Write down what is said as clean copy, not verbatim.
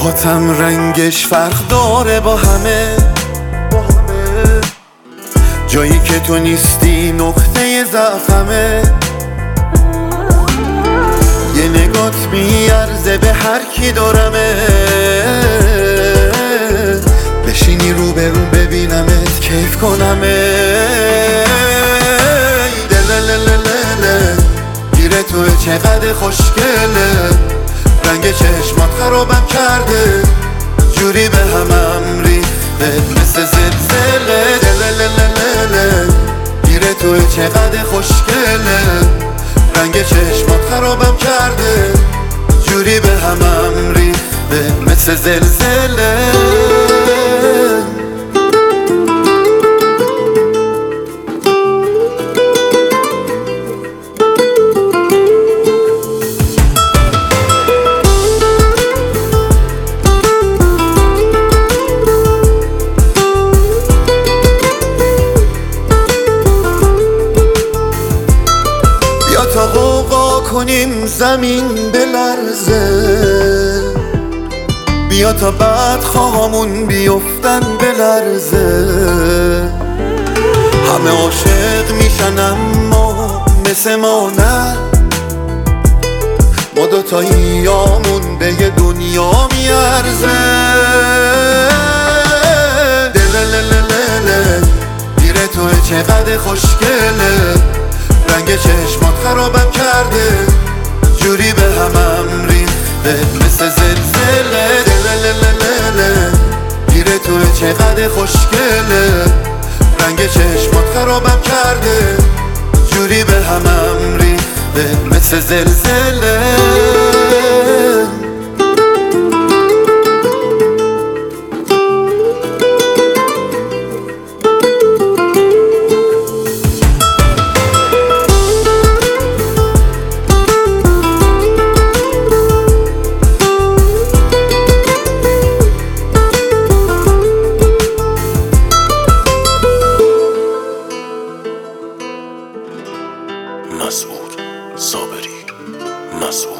موهاتم رنگش فرق داره با همه، جایی که تو نیستی نقطه ضعفمه. یه نگات میارزه به هر کی دارمه، بشینی رو به رو ببینمت کیف کنمه. دلللللله گیره توه چقدر خوشگله، رنگ چشمات خرابم کرده، جوری به همم ریخته مثل زلزله. دللللله گیره توه چقدر خوشگله، رنگ چشمات خرابم کرده، جوری به همم ریخته مثل زلزله. تا غوغا کنیم زمین بلرزه، بیا تا بعد خواهامون بیفتن بلرزه. همه عاشق میشن اما مثل ما نه، ما دوتاییامون به یه دنیا میارزه. دللللله گیره توه چقدر خوشگله، رنگ چشمات خرابم کرده، جوری به همم ریخته مثل زلزله. دللللله گیره توه چقدر خوشگله، رنگ چشمات خرابم کرده، جوری به همم ریخته مثل زلزله. مسعود صابری. مسعود